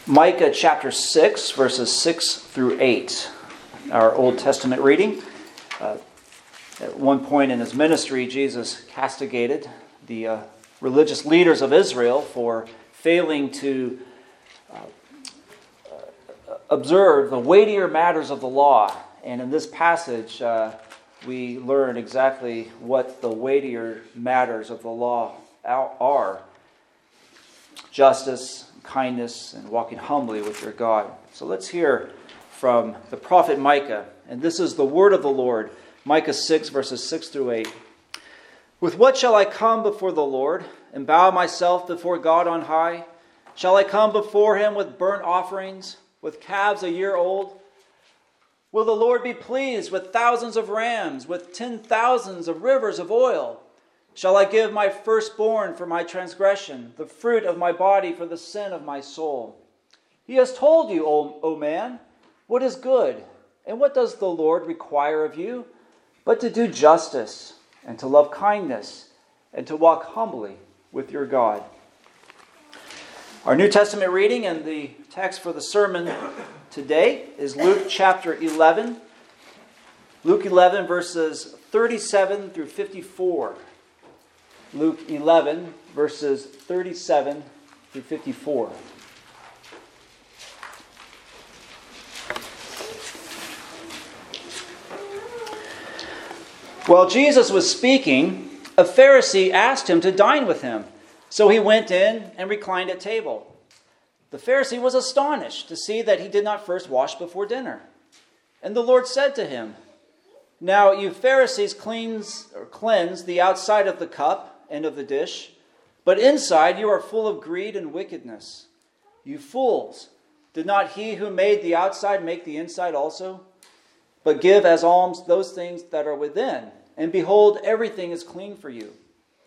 Micah chapter 6, verses 6 through 8, our Old Testament reading. At one point in his ministry, Jesus castigated the religious leaders of Israel for failing to observe the weightier matters of the law. And in this passage, we learn exactly what the weightier matters of the law are. Justice, kindness, and walking humbly with your God. So let's hear from the prophet Micah. And this is the word of the Lord. Micah 6, verses 6 through 8. With what shall I come before the Lord and bow myself before God on high? Shall I come before him with burnt offerings, with calves a year old? Will the Lord be pleased with thousands of rams, with 10,000s of rivers of oil? Shall I give my firstborn for my transgression, the fruit of my body for the sin of my soul? He has told you, O man, what is good, and what does the Lord require of you? But to do justice, and to love kindness, and to walk humbly with your God. Our New Testament reading and the text for the sermon today is Luke chapter 11. Luke 11, verses 37 through 54. Luke 11, verses 37 through 54. While Jesus was speaking, a Pharisee asked him to dine with him. So he went in and reclined at table. The Pharisee was astonished to see that he did not first wash before dinner. And the Lord said to him, "Now you Pharisees cleanse the outside of the cup and of the dish, but inside you are full of greed and wickedness. You fools, did not he who made the outside make the inside also? But give as alms those things that are within, and behold, everything is clean for you.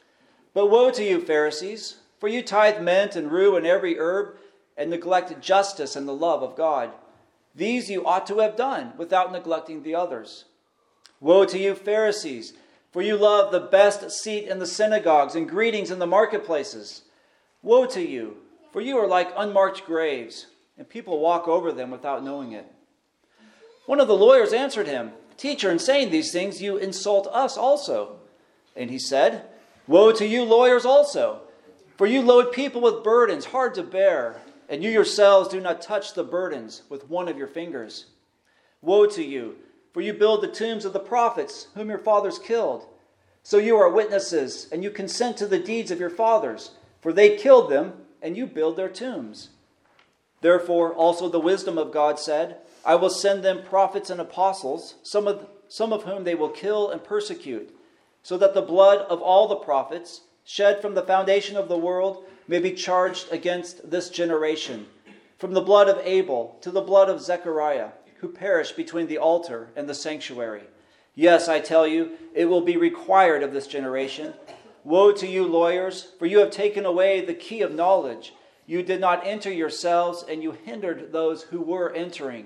But woe to you, Pharisees, for you tithe mint and rue and every herb, and neglect justice and the love of God. These you ought to have done, without neglecting the others. Woe to you, Pharisees, for you love the best seat in the synagogues and greetings in the marketplaces. Woe to you, for you are like unmarked graves, and people walk over them without knowing it." One of the lawyers answered him, "Teacher, in saying these things, you insult us also." And he said, "Woe to you, lawyers also, for you load people with burdens hard to bear, and you yourselves do not touch the burdens with one of your fingers. Woe to you, for you build the tombs of the prophets whom your fathers killed. So you are witnesses, and you consent to the deeds of your fathers, for they killed them, and you build their tombs. Therefore also the wisdom of God said, I will send them prophets and apostles, some of whom they will kill and persecute, so that the blood of all the prophets, shed from the foundation of the world, may be charged against this generation, from the blood of Abel to the blood of Zechariah, who perished between the altar and the sanctuary. Yes, I tell you, it will be required of this generation. Woe to you, lawyers, for you have taken away the key of knowledge. You did not enter yourselves, and you hindered those who were entering."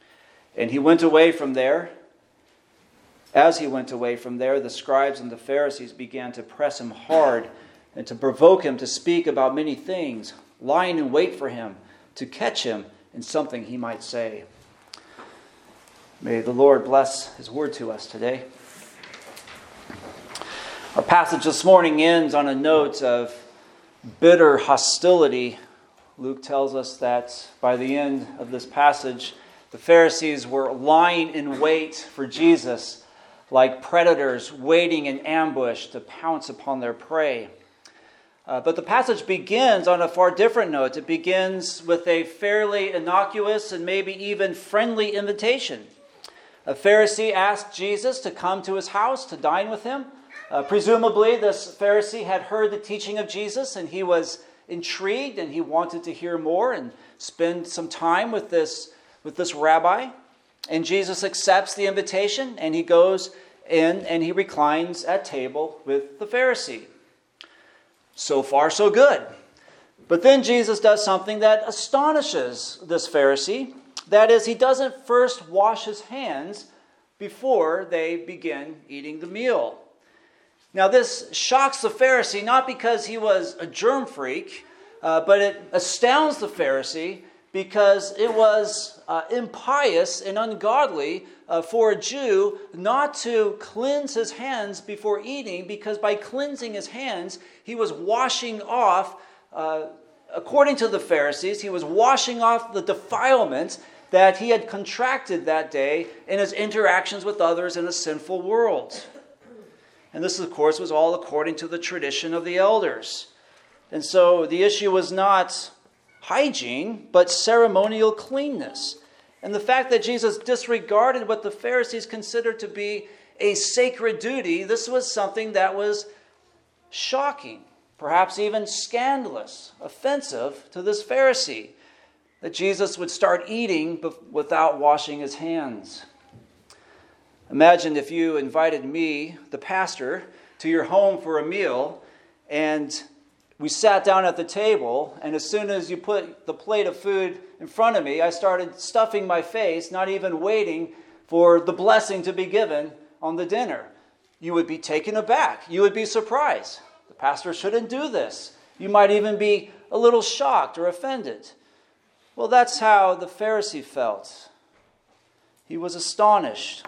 And he went away from there. As he went away from there, the scribes and the Pharisees began to press him hard and to provoke him to speak about many things, lying in wait for him, to catch him in something he might say. May the Lord bless his word to us today. Our passage this morning ends on a note of bitter hostility. Luke tells us that by the end of this passage, the Pharisees were lying in wait for Jesus, like predators waiting in ambush to pounce upon their prey. But the passage begins on a far different note. It begins with a fairly innocuous and maybe even friendly invitation. A Pharisee asked Jesus to come to his house to dine with him. Presumably, this Pharisee had heard the teaching of Jesus, and he was intrigued, and he wanted to hear more and spend some time with this rabbi. And Jesus accepts the invitation, and he goes in and he reclines at table with the Pharisee. So far, so good. But then Jesus does something that astonishes this Pharisee. That is, he doesn't first wash his hands before they begin eating the meal. Now, this shocks the Pharisee, not because he was a germ freak, but it astounds the Pharisee because it was impious and ungodly for a Jew not to cleanse his hands before eating, because by cleansing his hands, he was washing off, according to the Pharisees, he was washing off the defilement that he had contracted that day in his interactions with others in a sinful world. And this, of course, was all according to the tradition of the elders. And so the issue was not hygiene, but ceremonial cleanness. And the fact that Jesus disregarded what the Pharisees considered to be a sacred duty, this was something that was shocking, perhaps even scandalous, offensive to this Pharisee, that Jesus would start eating without washing his hands. Imagine if you invited me, the pastor, to your home for a meal, and we sat down at the table, and as soon as you put the plate of food in front of me, I started stuffing my face, not even waiting for the blessing to be given on the dinner. You would be taken aback. You would be surprised. The pastor shouldn't do this. You might even be a little shocked or offended. Well, that's how the Pharisee felt. He was astonished.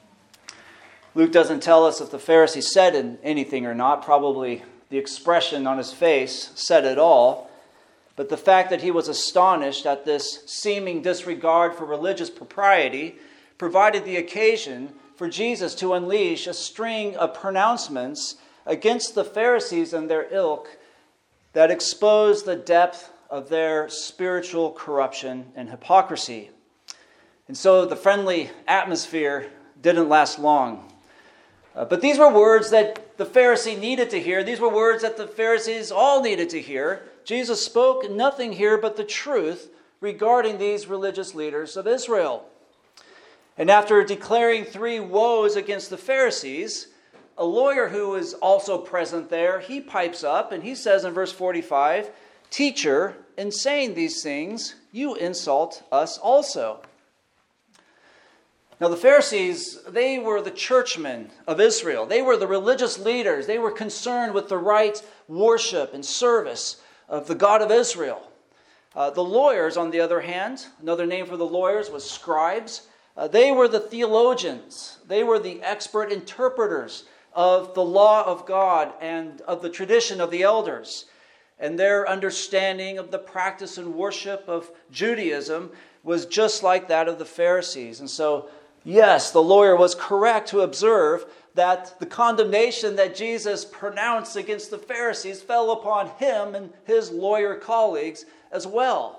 Luke doesn't tell us if the Pharisee said anything or not. Probably the expression on his face said it all. But the fact that he was astonished at this seeming disregard for religious propriety provided the occasion for Jesus to unleash a string of pronouncements against the Pharisees and their ilk that exposed the depth of their spiritual corruption and hypocrisy. And so the friendly atmosphere didn't last long. But these were words that the Pharisee needed to hear. These were words that the Pharisees all needed to hear. Jesus spoke nothing here but the truth regarding these religious leaders of Israel. And after declaring 3 woes against the Pharisees, a lawyer who was also present there, he pipes up and he says in verse 45, "Teacher, in saying these things, you insult us also." Now the Pharisees, they were the churchmen of Israel. They were the religious leaders. They were concerned with the right worship and service of the God of Israel. The lawyers, on the other hand, another name for the lawyers was scribes. They were the theologians. They were the expert interpreters of the law of God and of the tradition of the elders. And their understanding of the practice and worship of Judaism was just like that of the Pharisees. And so, yes, the lawyer was correct to observe that the condemnation that Jesus pronounced against the Pharisees fell upon him and his lawyer colleagues as well.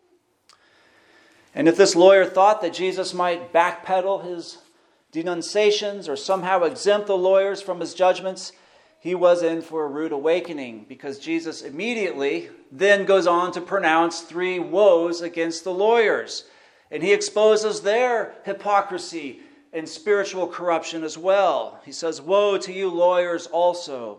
And if this lawyer thought that Jesus might backpedal his denunciations or somehow exempt the lawyers from his judgments, he was in for a rude awakening, because Jesus immediately then goes on to pronounce 3 woes against the lawyers. And he exposes their hypocrisy and spiritual corruption as well. He says, "Woe to you lawyers also."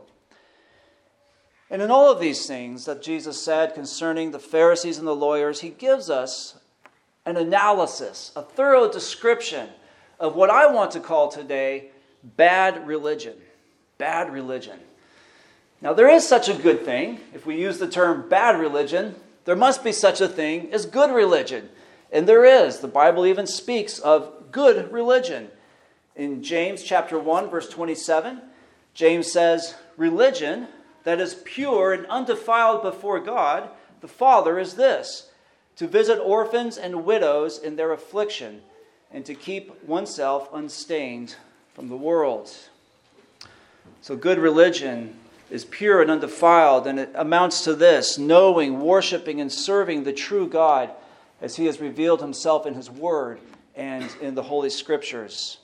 And in all of these things that Jesus said concerning the Pharisees and the lawyers, he gives us an analysis, a thorough description of what I want to call today bad religion. Bad religion. Now, there is such a good thing. If we use the term bad religion, there must be such a thing as good religion. And there is. The Bible even speaks of good religion. In James chapter 1, verse 27, James says, "Religion that is pure and undefiled before God, the Father, is this, to visit orphans and widows in their affliction, and to keep oneself unstained from the world." So good religion is pure and undefiled, and it amounts to this: knowing, worshiping, and serving the true God as he has revealed himself in his word and in the Holy Scriptures.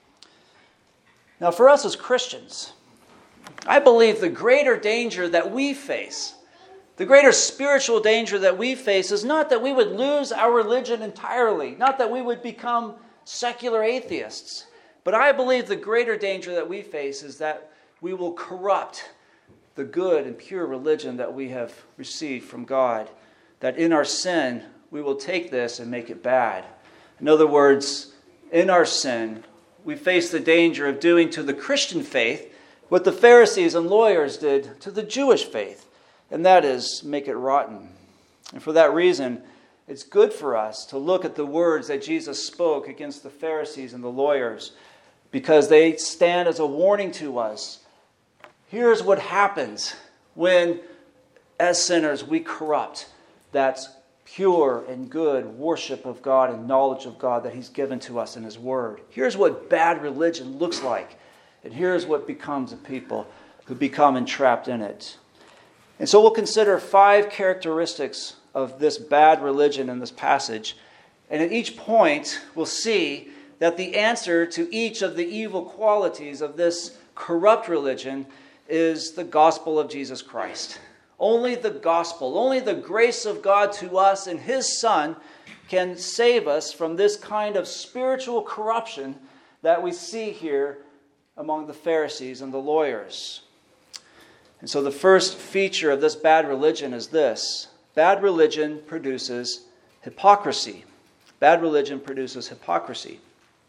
Now, for us as Christians, I believe the greater danger that we face, the greater spiritual danger that we face, is not that we would lose our religion entirely, not that we would become secular atheists, but I believe the greater danger that we face is that we will corrupt the good and pure religion that we have received from God, that in our sin we will take this and make it bad. In other words, in our sin, we face the danger of doing to the Christian faith what the Pharisees and lawyers did to the Jewish faith, and that is make it rotten. And for that reason, it's good for us to look at the words that Jesus spoke against the Pharisees and the lawyers, because they stand as a warning to us. Here's what happens when, as sinners, we corrupt that pure and good worship of God and knowledge of God that He's given to us in His Word. Here's what bad religion looks like. And here's what becomes a people who become entrapped in it. And so we'll consider 5 characteristics of this bad religion in this passage. And at each point, we'll see that the answer to each of the evil qualities of this corrupt religion is the gospel of Jesus Christ. Only the gospel, only the grace of God to us and His Son can save us from this kind of spiritual corruption that we see here among the Pharisees and the lawyers. And so the first feature of this bad religion is this: bad religion produces hypocrisy. Bad religion produces hypocrisy.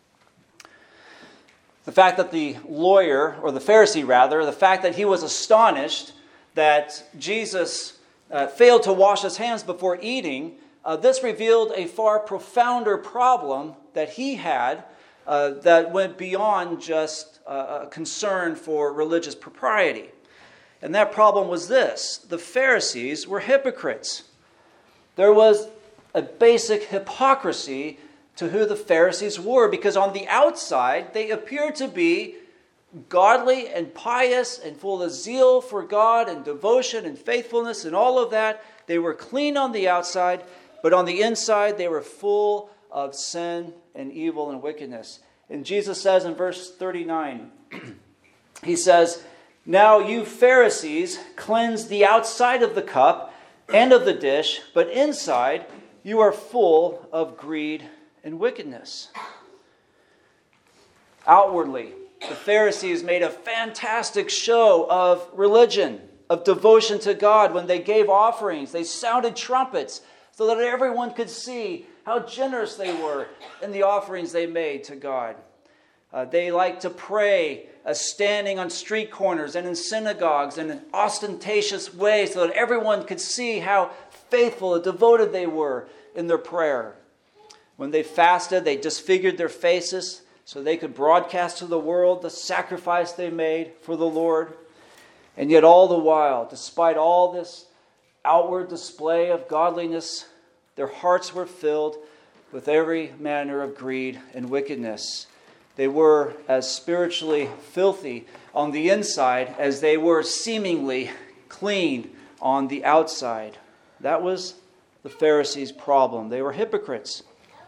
The fact that the lawyer, or the Pharisee rather, the fact that he was astonished that Jesus failed to wash his hands before eating, this revealed a far profounder problem that he had that went beyond just a concern for religious propriety. And that problem was this: the Pharisees were hypocrites. There was a basic hypocrisy to who the Pharisees were, because on the outside they appeared to be godly and pious and full of zeal for God and devotion and faithfulness and all of that. They were clean on the outside, but on the inside they were full of sin and evil and wickedness. And Jesus says in verse 39, He says, "Now you Pharisees cleanse the outside of the cup and of the dish, but inside you are full of greed and wickedness." Outwardly, the Pharisees made a fantastic show of religion, of devotion to God. When they gave offerings, they sounded trumpets so that everyone could see how generous they were in the offerings they made to God. They liked to pray standing on street corners and in synagogues in an ostentatious way so that everyone could see how faithful and devoted they were in their prayer. When they fasted, they disfigured their faces so they could broadcast to the world the sacrifice they made for the Lord. And yet all the while, despite all this outward display of godliness, their hearts were filled with every manner of greed and wickedness. They were as spiritually filthy on the inside as they were seemingly clean on the outside. That was the Pharisees' problem. They were hypocrites.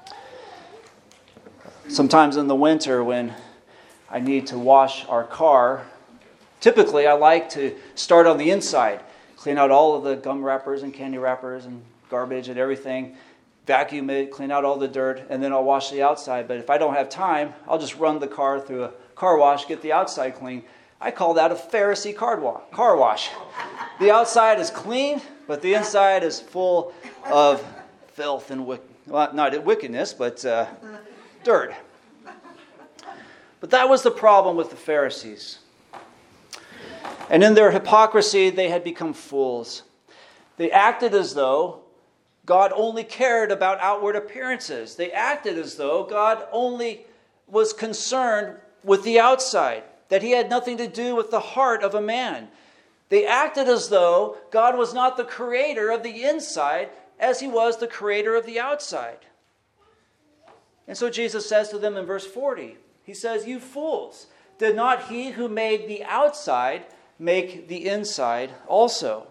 Sometimes in the winter when I need to wash our car, typically I like to start on the inside, clean out all of the gum wrappers and candy wrappers and garbage and everything, vacuum it, clean out all the dirt, and then I'll wash the outside. But if I don't have time, I'll just run the car through a car wash, get the outside clean. I call that a Pharisee car wash. The outside is clean, but the inside is full of filth and not wickedness, but dirt. But that was the problem with the Pharisees. And in their hypocrisy, they had become fools. They acted as though God only cared about outward appearances. They acted as though God only was concerned with the outside, that He had nothing to do with the heart of a man. They acted as though God was not the creator of the inside as He was the creator of the outside. And so Jesus says to them in verse 40, He says, "You fools, did not He who made the outside make the inside also?"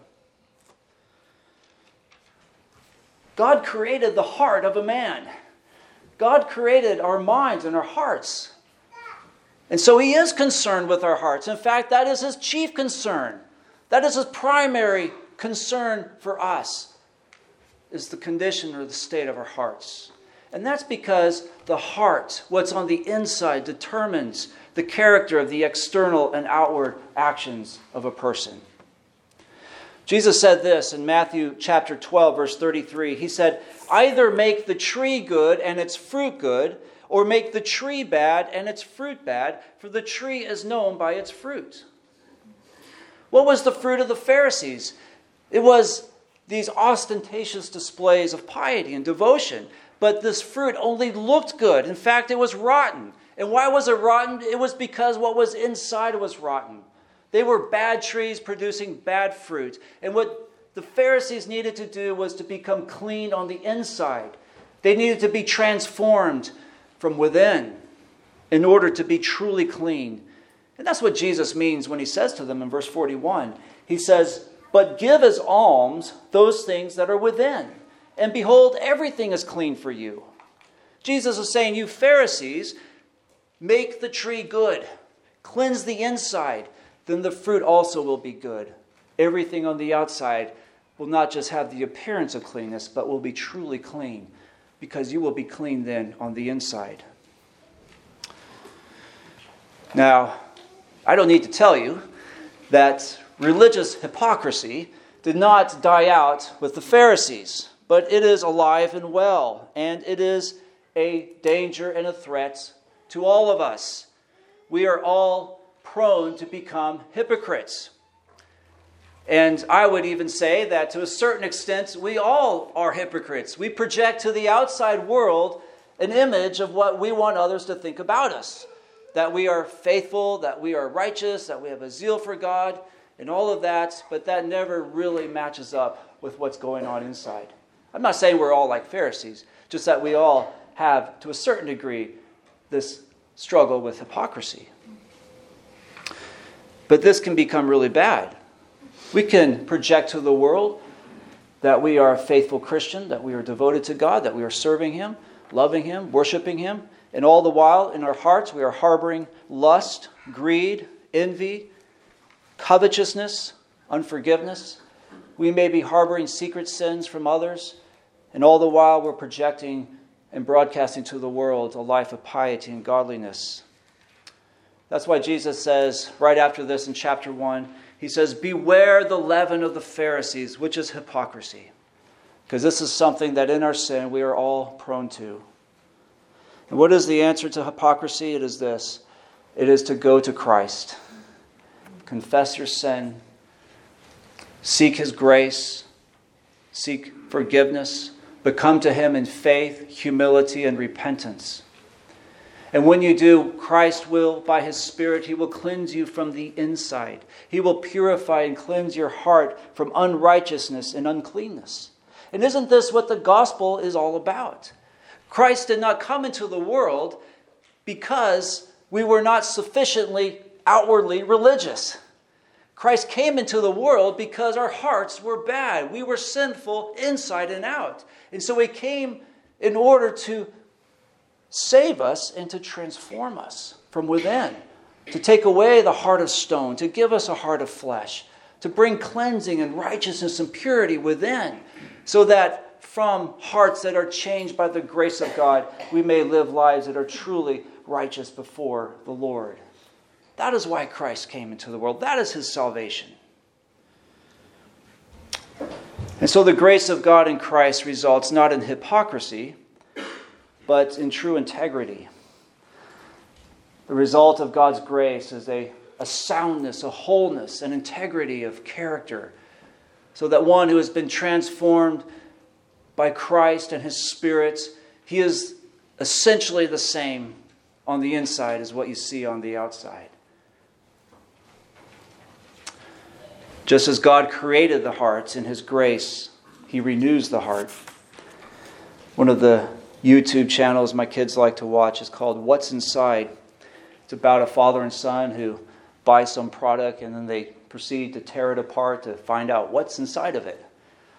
God created the heart of a man. God created our minds and our hearts. And so He is concerned with our hearts. In fact, that is His chief concern. That is His primary concern for us, is the condition or the state of our hearts. And that's because the heart, what's on the inside, determines the character of the external and outward actions of a person. Jesus said this in Matthew chapter 12, verse 33. He said, "Either make the tree good and its fruit good, or make the tree bad and its fruit bad, for the tree is known by its fruit." What was the fruit of the Pharisees? It was these ostentatious displays of piety and devotion. But this fruit only looked good. In fact, it was rotten. And why was it rotten? It was because what was inside was rotten. They were bad trees producing bad fruit. And what the Pharisees needed to do was to become clean on the inside. They needed to be transformed from within in order to be truly clean. And that's what Jesus means when he says to them in verse 41. He says, "But give as alms those things that are within, and behold, everything is clean for you." Jesus is saying, you Pharisees, make the tree good, cleanse the inside, then the fruit also will be good. Everything on the outside will not just have the appearance of cleanness, but will be truly clean, because you will be clean then on the inside. Now, I don't need to tell you that religious hypocrisy did not die out with the Pharisees, but it is alive and well, and it is a danger and a threat to all of us. We are all prone to become hypocrites. And I would even say that to a certain extent, we all are hypocrites. We project to the outside world an image of what we want others to think about us. That we are faithful, that we are righteous, that we have a zeal for God, and all of that, but that never really matches up with what's going on inside. I'm not saying we're all like Pharisees, just that we all have, to a certain degree, this struggle with hypocrisy. But this can become really bad. We can project to the world that we are a faithful Christian, that we are devoted to God, that we are serving Him, loving Him, worshiping Him, and all the while in our hearts we are harboring lust, greed, envy, covetousness, unforgiveness. We may be harboring secret sins from others, and all the while we're projecting and broadcasting to the world a life of piety and godliness. That's why Jesus says, right after this in chapter 1, he says, "Beware the leaven of the Pharisees, which is hypocrisy." Because this is something that in our sin we are all prone to. And what is the answer to hypocrisy? It is this. It is to go to Christ. Confess your sin. Seek His grace. Seek forgiveness. But come to Him in faith, humility, and repentance. And when you do, Christ will, by His Spirit, He will cleanse you from the inside. He will purify and cleanse your heart from unrighteousness and uncleanness. And isn't this what the gospel is all about? Christ did not come into the world because we were not sufficiently outwardly religious. Christ came into the world because our hearts were bad. We were sinful inside and out. And so He came in order to save us and to transform us from within, to take away the heart of stone, to give us a heart of flesh, to bring cleansing and righteousness and purity within, so that from hearts that are changed by the grace of God, we may live lives that are truly righteous before the Lord. That is why Christ came into the world. That is His salvation. And so the grace of God in Christ results not in hypocrisy, but in true integrity. The result of God's grace is a soundness, a wholeness, an integrity of character, so that one who has been transformed by Christ and His Spirit, he is essentially the same on the inside as what you see on the outside. Just as God created the hearts in His grace, He renews the heart. One of the YouTube channels my kids like to watch is called What's Inside. It's about a father and son who buy some product and then they proceed to tear it apart to find out what's inside of it.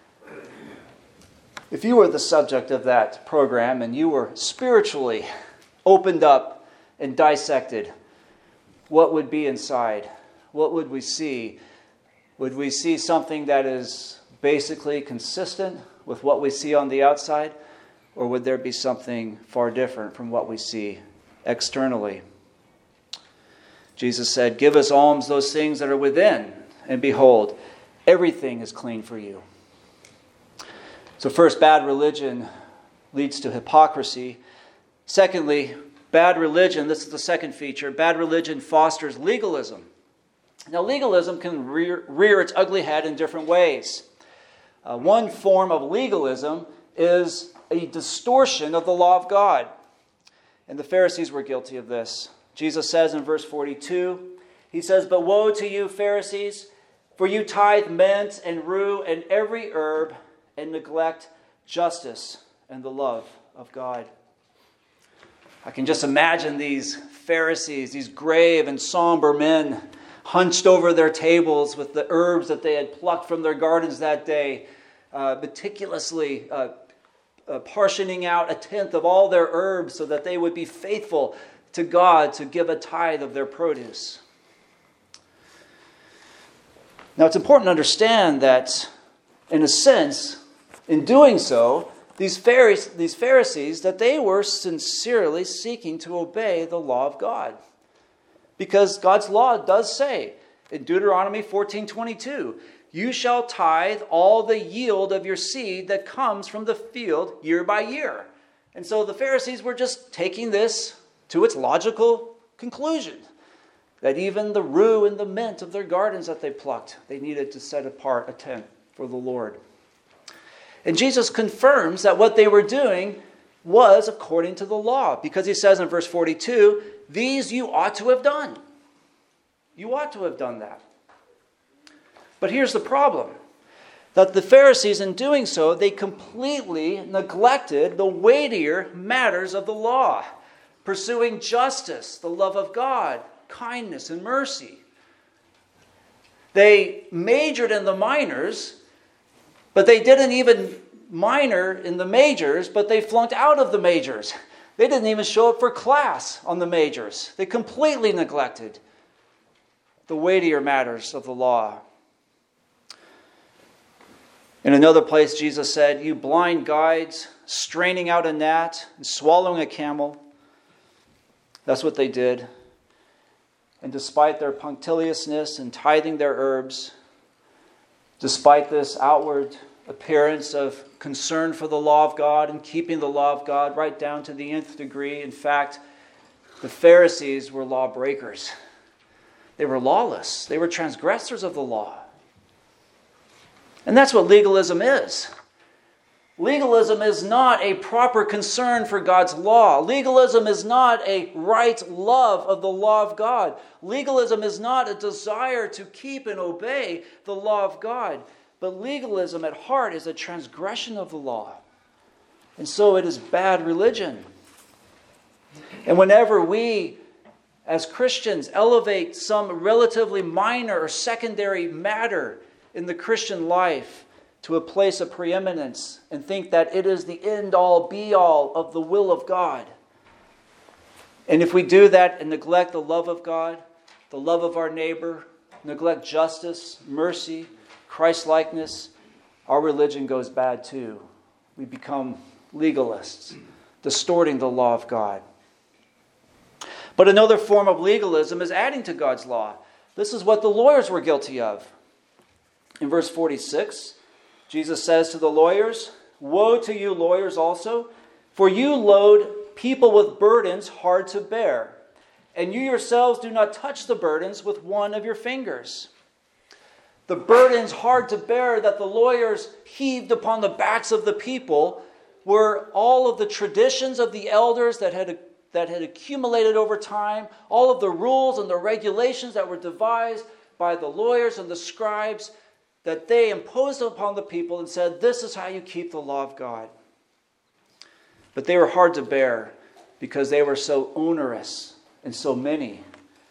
If you were the subject of that program and you were spiritually opened up and dissected, what would be inside? What would we see? Would we see something that is basically consistent with what we see on the outside? Or would there be something far different from what we see externally? Jesus said, "Give as alms those things that are within, and behold, everything is clean for you." So first, bad religion leads to hypocrisy. Secondly, bad religion, this is the second feature, bad religion fosters legalism. Now, legalism can rear its ugly head in different ways. One form of legalism is a distortion of the law of God. And the Pharisees were guilty of this. Jesus says in verse 42, he says, "But woe to you, Pharisees, for you tithe mint and rue and every herb and neglect justice and the love of God." I can just imagine these Pharisees, these grave and somber men, hunched over their tables with the herbs that they had plucked from their gardens that day, meticulously portioning out a tenth of all their herbs so that they would be faithful to God to give a tithe of their produce. Now, it's important to understand that, in a sense, in doing so, these Pharisees, that they were sincerely seeking to obey the law of God. Because God's law does say, in Deuteronomy 14:22, "You shall tithe all the yield of your seed that comes from the field year by year." And so the Pharisees were just taking this to its logical conclusion, that even the rue and the mint of their gardens that they plucked, they needed to set apart a tenth for the Lord. And Jesus confirms that what they were doing was according to the law, because he says in verse 42, "These you ought to have done." You ought to have done that. But here's the problem, that the Pharisees, in doing so, they completely neglected the weightier matters of the law, pursuing justice, the love of God, kindness, and mercy. They majored in the minors, but they didn't even minor in the majors, but they flunked out of the majors. They didn't even show up for class on the majors. They completely neglected the weightier matters of the law. In another place, Jesus said, "You blind guides, straining out a gnat and swallowing a camel." That's what they did. And despite their punctiliousness in tithing their herbs, despite this outward appearance of concern for the law of God and keeping the law of God right down to the nth degree, in fact, the Pharisees were lawbreakers. They were lawless. They were transgressors of the law. And that's what legalism is. Legalism is not a proper concern for God's law. Legalism is not a right love of the law of God. Legalism is not a desire to keep and obey the law of God. But legalism at heart is a transgression of the law. And so it is bad religion. And whenever we, as Christians, elevate some relatively minor or secondary matter in the Christian life to a place of preeminence and think that it is the end-all, be-all of the will of God, and if we do that and neglect the love of God, the love of our neighbor, neglect justice, mercy, Christ-likeness, our religion goes bad too. We become legalists, distorting the law of God. But another form of legalism is adding to God's law. This is what the lawyers were guilty of. In verse 46, Jesus says to the lawyers, "Woe to you, lawyers also, for you load people with burdens hard to bear, and you yourselves do not touch the burdens with one of your fingers." The burdens hard to bear that the lawyers heaved upon the backs of the people were all of the traditions of the elders that had accumulated over time, all of the rules and the regulations that were devised by the lawyers and the scribes that they imposed upon the people and said, "This is how you keep the law of God." But they were hard to bear because they were so onerous and so many.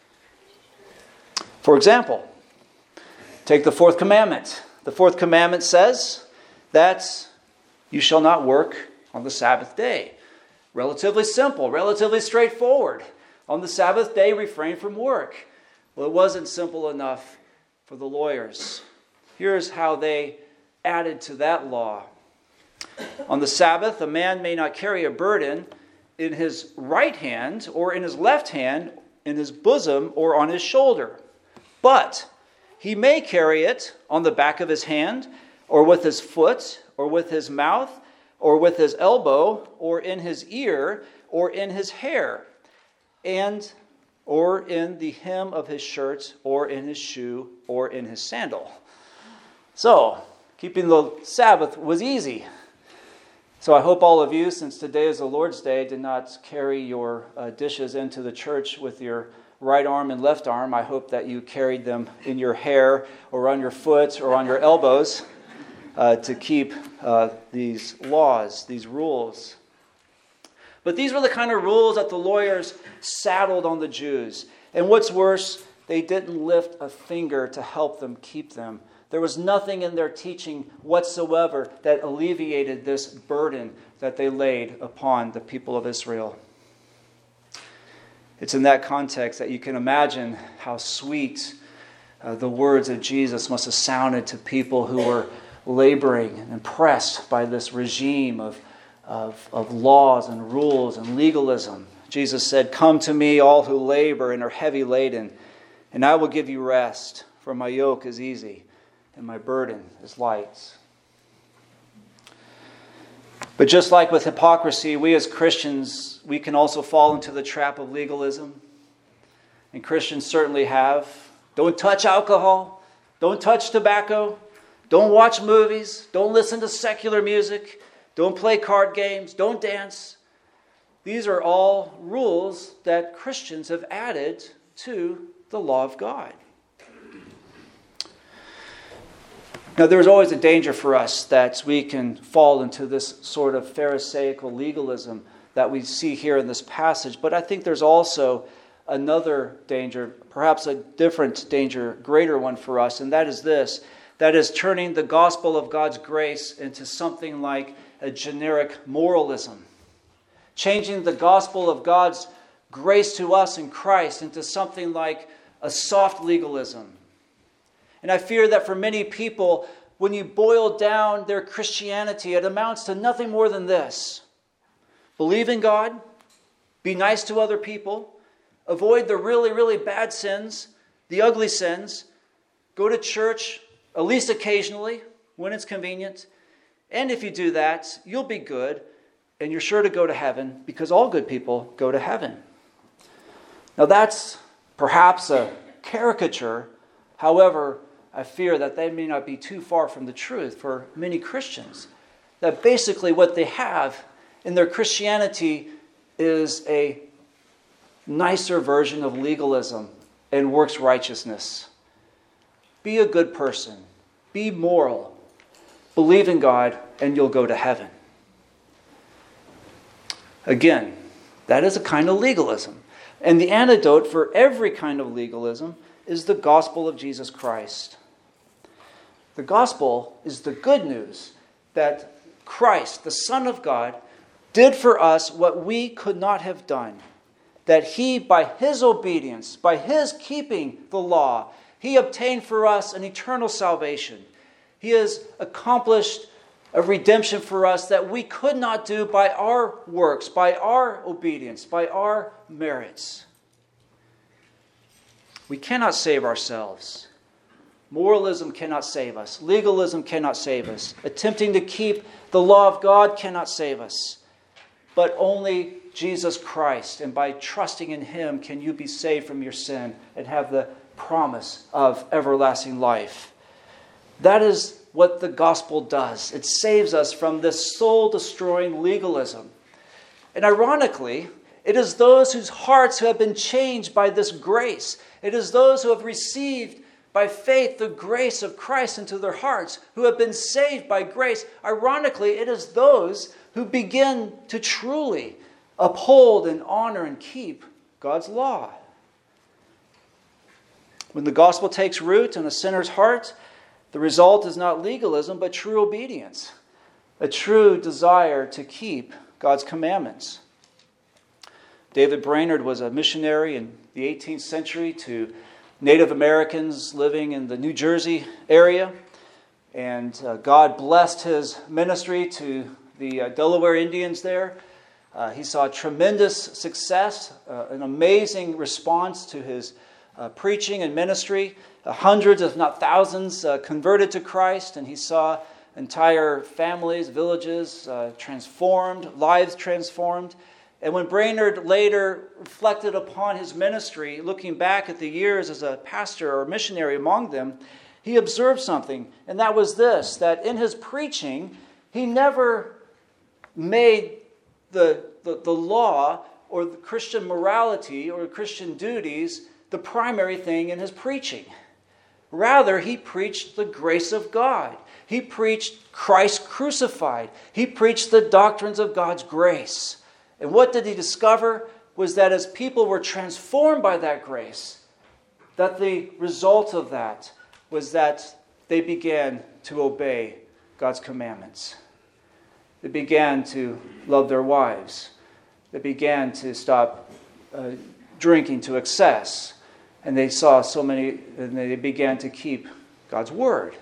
For example, take the fourth commandment. The fourth commandment says that you shall not work on the Sabbath day. Relatively simple, relatively straightforward. On the Sabbath day, refrain from work. Well, it wasn't simple enough for the lawyers. Here's how they added to that law. On the Sabbath, a man may not carry a burden in his right hand or in his left hand, in his bosom or on his shoulder. But he may carry it on the back of his hand or with his foot or with his mouth or with his elbow or in his ear or in his hair and or in the hem of his shirt or in his shoe or in his sandal. So, Keeping the Sabbath was easy. So I hope all of you, since today is the Lord's Day, did not carry your dishes into the church with your right arm and left arm. I hope that you carried them in your hair or on your foot or on your elbows to keep these laws, these rules. But these were the kind of rules that the lawyers saddled on the Jews. And what's worse, they didn't lift a finger to help them keep them. There was nothing in their teaching whatsoever that alleviated this burden that they laid upon the people of Israel. It's in that context that you can imagine how sweet the words of Jesus must have sounded to people who were laboring and impressed by this regime of laws and rules and legalism. Jesus said, "Come to me, all who labor and are heavy laden, and I will give you rest, for my yoke is easy and my burden is light." But just like with hypocrisy, we as Christians, we can also fall into the trap of legalism. And Christians certainly have. Don't touch alcohol. Don't touch tobacco. Don't watch movies. Don't listen to secular music. Don't play card games. Don't dance. These are all rules that Christians have added to the law of God. Now, there's always a danger for us that we can fall into this sort of Pharisaical legalism that we see here in this passage. But I think there's also another danger, perhaps a different danger, greater one for us, and that is this. That is turning the gospel of God's grace into something like a generic moralism. Changing the gospel of God's grace to us in Christ into something like a soft legalism. And I fear that for many people, when you boil down their Christianity, it amounts to nothing more than this. Believe in God, be nice to other people, avoid the really, really bad sins, the ugly sins, go to church at least occasionally when it's convenient, and if you do that, you'll be good, and you're sure to go to heaven, because all good people go to heaven. Now that's perhaps a caricature. However, I fear that they may not be too far from the truth for many Christians. That basically what they have in their Christianity is a nicer version of legalism and works righteousness. Be a good person. Be moral. Believe in God and you'll go to heaven. Again, that is a kind of legalism. And the antidote for every kind of legalism is the gospel of Jesus Christ. The gospel is the good news that Christ, the Son of God, did for us what we could not have done. That He, by His obedience, by His keeping the law, He obtained for us an eternal salvation. He has accomplished a redemption for us that we could not do by our works, by our obedience, by our merits. We cannot save ourselves. Moralism cannot save us. Legalism cannot save us. Attempting to keep the law of God cannot save us. But only Jesus Christ, and by trusting in Him, can you be saved from your sin and have the promise of everlasting life. That is what the gospel does. It saves us from this soul-destroying legalism. And ironically, it is those whose hearts who have been changed by this grace. It is those who have received by faith the grace of Christ into their hearts, who have been saved by grace. Ironically, it is those who begin to truly uphold and honor and keep God's law. When the gospel takes root in a sinner's heart, the result is not legalism, but true obedience, a true desire to keep God's commandments. David Brainerd was a missionary in the 18th century to Native Americans living in the New Jersey area. And God blessed his ministry to the Delaware Indians there. He saw tremendous success, an amazing response to his preaching and ministry. Hundreds, if not thousands, converted to Christ. And he saw entire families, villages transformed, lives transformed. And when Brainerd later reflected upon his ministry, looking back at the years as a pastor or missionary among them, he observed something, and that was this, that in his preaching, he never made the law or the Christian morality or Christian duties the primary thing in his preaching. Rather, he preached the grace of God. He preached Christ crucified. He preached the doctrines of God's grace. And what did he discover? Was that as people were transformed by that grace, that the result of that was that they began to obey God's commandments. They began to love their wives. They began to stop drinking to excess. And they saw so many, and they began to keep God's word.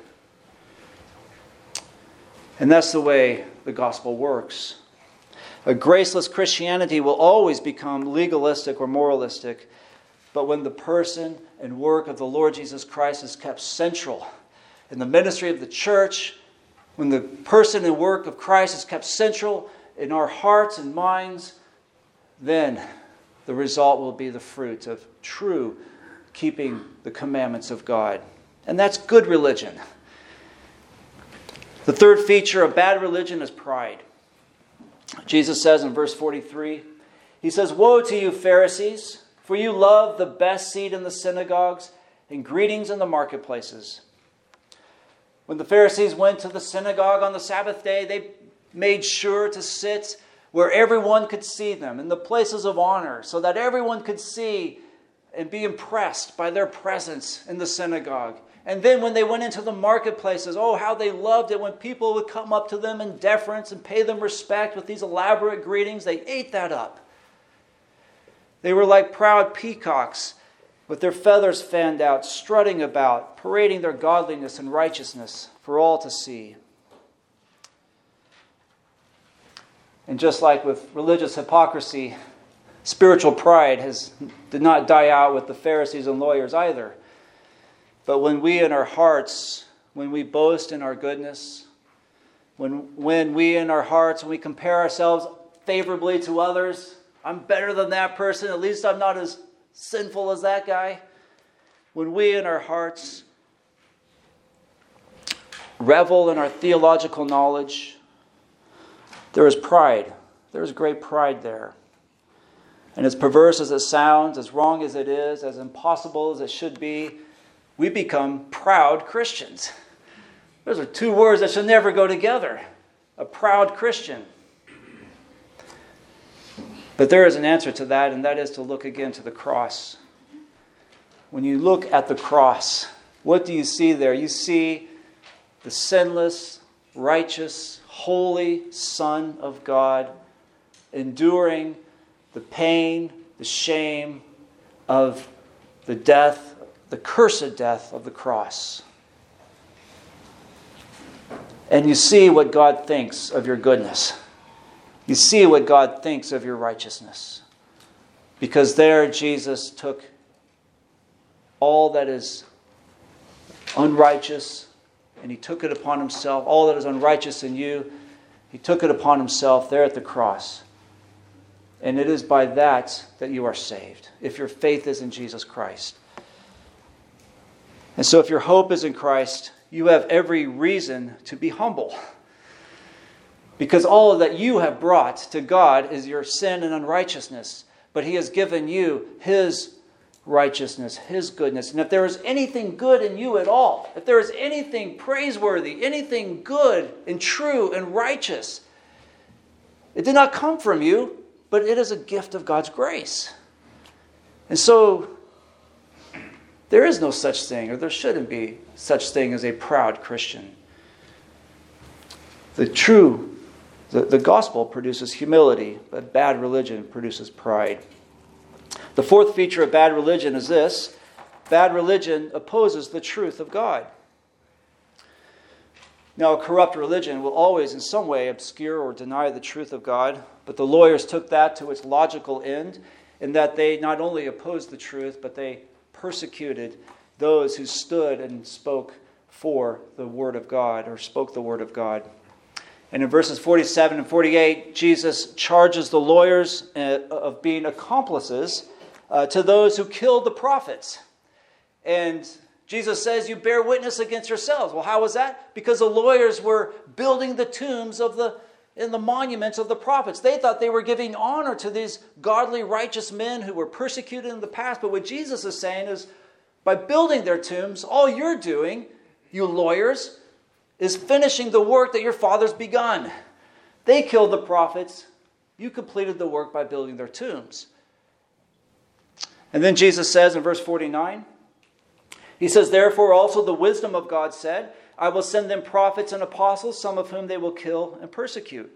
And that's the way the gospel works. A graceless Christianity will always become legalistic or moralistic, but when the person and work of the Lord Jesus Christ is kept central in the ministry of the church, when the person and work of Christ is kept central in our hearts and minds, then the result will be the fruit of true keeping the commandments of God. And that's good religion. The third feature of bad religion is pride. Jesus says in verse 43, he says, "Woe to you, Pharisees, for you love the best seat in the synagogues and greetings in the marketplaces." When the Pharisees went to the synagogue on the Sabbath day, they made sure to sit where everyone could see them, in the places of honor, so that everyone could see and be impressed by their presence in the synagogue. And then when they went into the marketplaces, oh, how they loved it when people would come up to them in deference and pay them respect with these elaborate greetings. They ate that up. They were like proud peacocks with their feathers fanned out, strutting about, parading their godliness and righteousness for all to see. And just like with religious hypocrisy, spiritual pride did not die out with the Pharisees and lawyers either. But when we in our hearts, when we boast in our goodness, when we in our hearts, when we compare ourselves favorably to others, I'm better than that person, at least I'm not as sinful as that guy. When we in our hearts revel in our theological knowledge, there is pride. There is great pride there. And as perverse as it sounds, as wrong as it is, as impossible as it should be, we become proud Christians. Those are two words that should never go together. A proud Christian. But there is an answer to that, and that is to look again to the cross. When you look at the cross, what do you see there? You see the sinless, righteous, holy Son of God enduring the pain, the shame of the death, the cursed death of the cross. And you see what God thinks of your goodness. You see what God thinks of your righteousness. Because there Jesus took all that is unrighteous, and he took it upon himself. All that is unrighteous in you, he took it upon himself there at the cross. And it is by that you are saved, if your faith is in Jesus Christ. And so if your hope is in Christ, you have every reason to be humble. Because all that you have brought to God is your sin and unrighteousness. But he has given you his righteousness, his goodness. And if there is anything good in you at all, if there is anything praiseworthy, anything good and true and righteous, it did not come from you, but it is a gift of God's grace. And so there is no such thing, or there shouldn't be such thing as a proud Christian. The gospel produces humility, but bad religion produces pride. The fourth feature of bad religion is this: bad religion opposes the truth of God. Now, a corrupt religion will always in some way obscure or deny the truth of God, but the lawyers took that to its logical end, in that they not only opposed the truth, but they persecuted those who stood and spoke for the Word of God, or spoke the Word of God. And in verses 47 and 48, Jesus charges the lawyers of being accomplices to those who killed the prophets. And Jesus says you bear witness against yourselves. Well, how was that? Because the lawyers were building the tombs in the monuments of the prophets. They thought they were giving honor to these godly, righteous men who were persecuted in the past. But what Jesus is saying is, by building their tombs, all you're doing, you lawyers, is finishing the work that your fathers begun. They killed the prophets. You completed the work by building their tombs. And then Jesus says in verse 49, he says, therefore also the wisdom of God said, I will send them prophets and apostles, some of whom they will kill and persecute.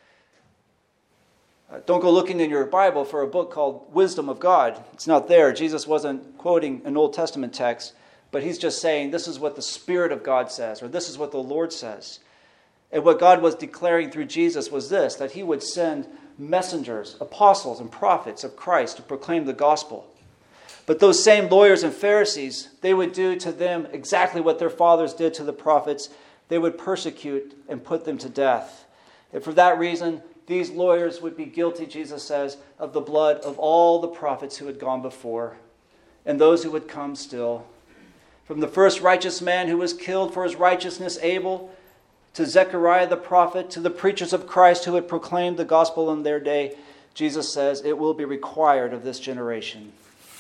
Don't go looking in your Bible for a book called Wisdom of God. It's not there. Jesus wasn't quoting an Old Testament text, but he's just saying this is what the Spirit of God says, or this is what the Lord says. And what God was declaring through Jesus was this, that he would send messengers, apostles, and prophets of Christ to proclaim the gospel. But those same lawyers and Pharisees, they would do to them exactly what their fathers did to the prophets. They would persecute and put them to death. And for that reason, these lawyers would be guilty, Jesus says, of the blood of all the prophets who had gone before and those who would come still. From the first righteous man who was killed for his righteousness, Abel, to Zechariah the prophet, to the preachers of Christ who had proclaimed the gospel in their day, Jesus says, it will be required of this generation.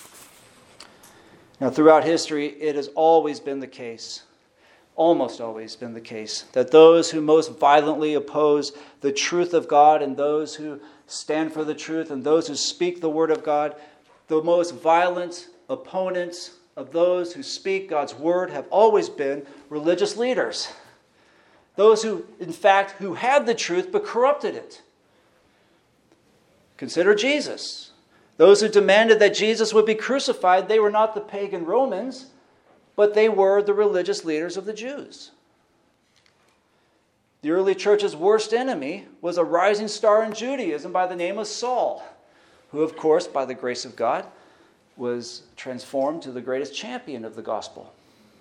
Now, throughout history, it has always been the case, almost always been the case, that those who most violently oppose the truth of God and those who stand for the truth and those who speak the word of God, the most violent opponents of those who speak God's word have always been religious leaders. Those who, in fact, who had the truth but corrupted it. Consider Jesus. Those who demanded that Jesus would be crucified, they were not the pagan Romans, but they were the religious leaders of the Jews. The early church's worst enemy was a rising star in Judaism by the name of Saul, who, of course, by the grace of God, was transformed to the greatest champion of the gospel.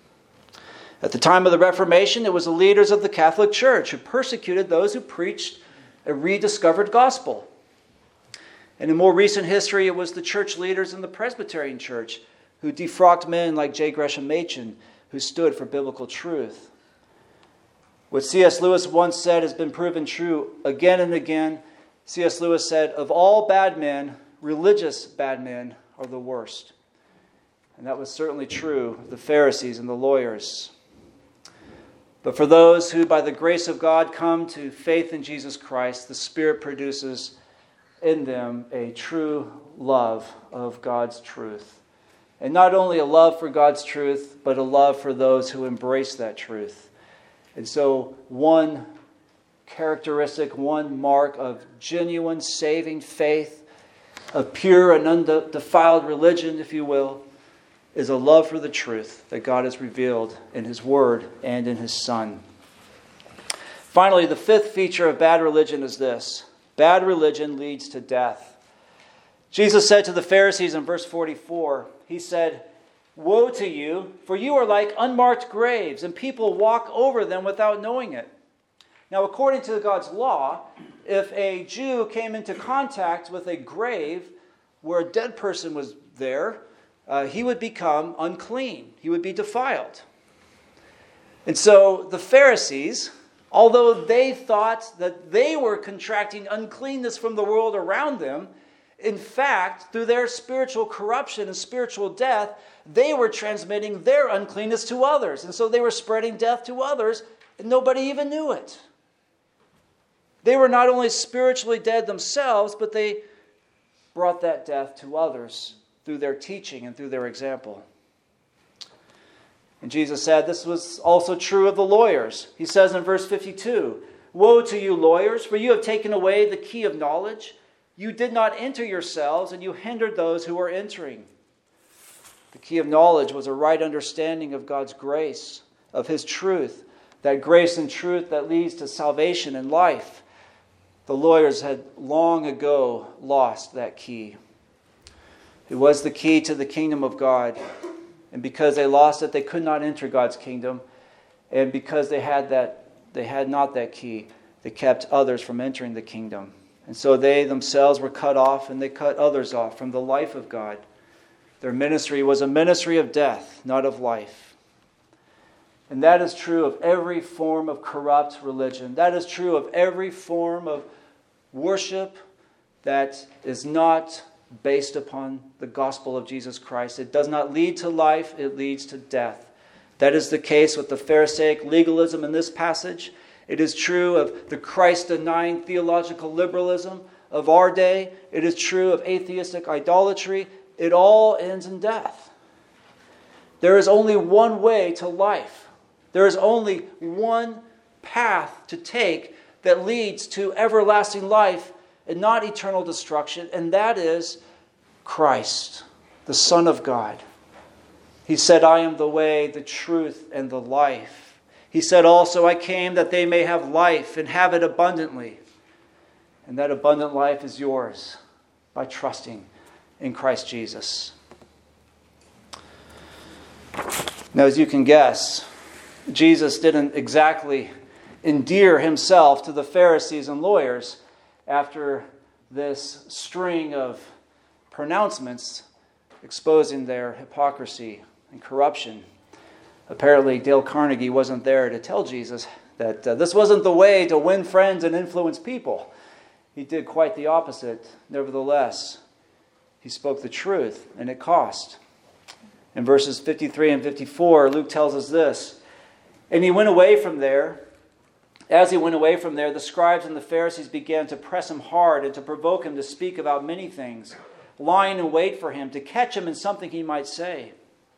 At the time of the Reformation, it was the leaders of the Catholic Church who persecuted those who preached a rediscovered gospel. And in more recent history, it was the church leaders in the Presbyterian Church who defrocked men like J. Gresham Machen, who stood for biblical truth. What C.S. Lewis once said has been proven true again and again. C.S. Lewis said, of all bad men, religious bad men are the worst. And that was certainly true of the Pharisees and the lawyers. But for those who, by the grace of God, come to faith in Jesus Christ, the Spirit produces in them a true love of God's truth. And not only a love for God's truth, but a love for those who embrace that truth. And so one characteristic, one mark of genuine saving faith, of pure and undefiled religion, if you will, is a love for the truth that God has revealed in His Word and in His Son. Finally, the fifth feature of bad religion is this. Bad religion leads to death. Jesus said to the Pharisees in verse 44, he said, woe to you, for you are like unmarked graves, and people walk over them without knowing it. Now, according to God's law, if a Jew came into contact with a grave where a dead person was there, he would become unclean. He would be defiled. And so the Pharisees, although they thought that they were contracting uncleanness from the world around them, in fact, through their spiritual corruption and spiritual death, they were transmitting their uncleanness to others. And so they were spreading death to others, and nobody even knew it. They were not only spiritually dead themselves, but they brought that death to others through their teaching and through their example. And Jesus said this was also true of the lawyers. He says in verse 52, woe to you lawyers, for you have taken away the key of knowledge. You did not enter yourselves, and you hindered those who were entering. The key of knowledge was a right understanding of God's grace, of His truth, that grace and truth that leads to salvation and life. The lawyers had long ago lost that key. It was the key to the kingdom of God. And because they lost it, they could not enter God's kingdom. And because they had not that key, they kept others from entering the kingdom. And so they themselves were cut off, and they cut others off from the life of God. Their ministry was a ministry of death, not of life. And that is true of every form of corrupt religion. That is true of every form of worship that is not based upon the gospel of Jesus Christ. It does not lead to life, it leads to death. That is the case with the Pharisaic legalism in this passage. It is true of the Christ-denying theological liberalism of our day. It is true of atheistic idolatry. It all ends in death. There is only one way to life. There is only one path to take that leads to everlasting life and not eternal destruction, and that is Christ, the Son of God. He said, I am the way, the truth, and the life. He said also, I came that they may have life and have it abundantly. And that abundant life is yours by trusting in Christ Jesus. Now, as you can guess, Jesus didn't exactly endear himself to the Pharisees and lawyers after this string of pronouncements exposing their hypocrisy and corruption. Apparently, Dale Carnegie wasn't there to tell Jesus that this wasn't the way to win friends and influence people. He did quite the opposite. Nevertheless, he spoke the truth, and it cost. In verses 53 and 54, Luke tells us this, and he went away from there. As he went away from there, the scribes and the Pharisees began to press him hard and to provoke him to speak about many things, lying in wait for him, to catch him in something he might say.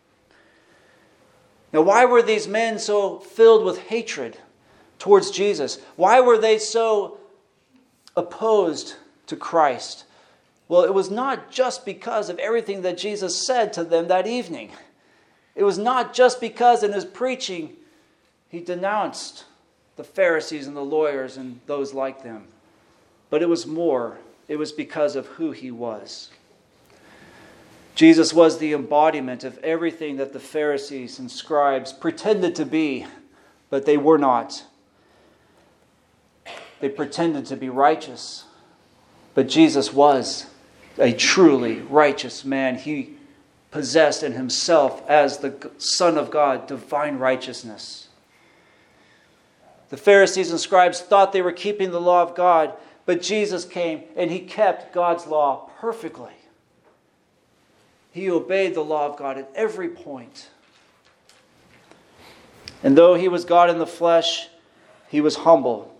Now, why were these men so filled with hatred towards Jesus? Why were they so opposed to Christ? Well, it was not just because of everything that Jesus said to them that evening. It was not just because in his preaching he denounced the Pharisees and the lawyers and those like them. But it was more. It was because of who he was. Jesus was the embodiment of everything that the Pharisees and scribes pretended to be, but they were not. They pretended to be righteous, but Jesus was a truly righteous man. He possessed in himself, as the Son of God, divine righteousness. The Pharisees and scribes thought they were keeping the law of God, but Jesus came and he kept God's law perfectly. He obeyed the law of God at every point. And though he was God in the flesh, he was humble.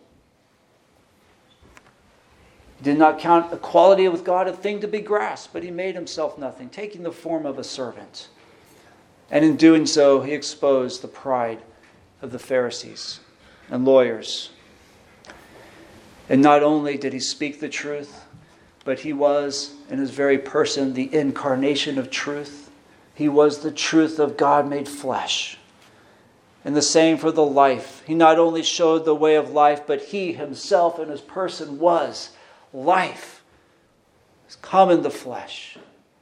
He did not count equality with God a thing to be grasped, but he made himself nothing, taking the form of a servant. And in doing so, he exposed the pride of the Pharisees and lawyers. And not only did he speak the truth, but he was, in his very person, the incarnation of truth. He was the truth of God made flesh. And the same for the life. He not only showed the way of life, but he himself in his person was life. He's come in the flesh.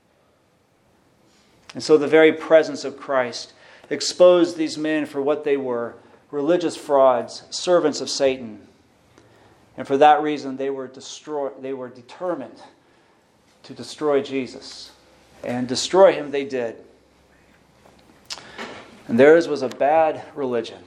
And so the very presence of Christ exposed these men for what they were, religious frauds, servants of Satan. And for that reason, they were determined to destroy Jesus. And destroy him they did. And theirs was a bad religion.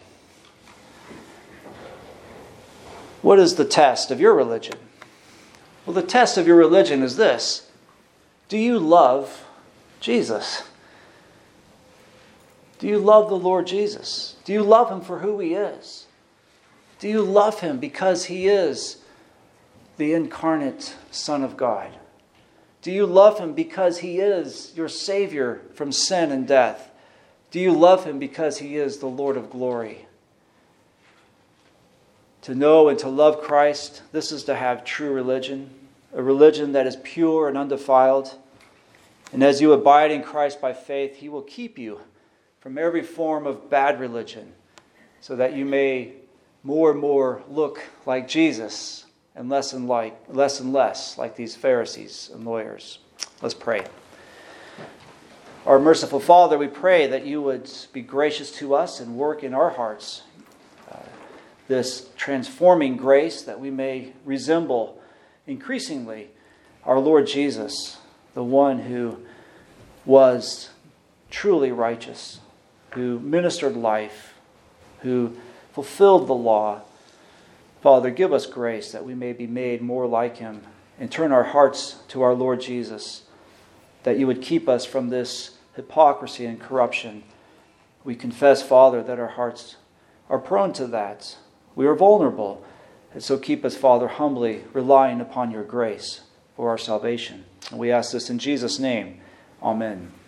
What is the test of your religion? Well, the test of your religion is this. Do you love Jesus? Do you love the Lord Jesus? Do you love him for who he is? Do you love him because he is the incarnate Son of God? Do you love him because he is your Savior from sin and death? Do you love him because he is the Lord of glory? To know and to love Christ, this is to have true religion, a religion that is pure and undefiled. And as you abide in Christ by faith, he will keep you from every form of bad religion, so that you may more and more look like Jesus and less and less like these Pharisees and lawyers. Let's pray. Our merciful Father, we pray that you would be gracious to us and work in our hearts this transforming grace, that we may resemble increasingly our Lord Jesus, the one who was truly righteous, who ministered life, who fulfilled the law. Father, give us grace that we may be made more like him and turn our hearts to our Lord Jesus, that you would keep us from this hypocrisy and corruption. We confess, Father, that our hearts are prone to that. We are vulnerable. And so keep us, Father, humbly relying upon your grace for our salvation. And we ask this in Jesus' name. Amen.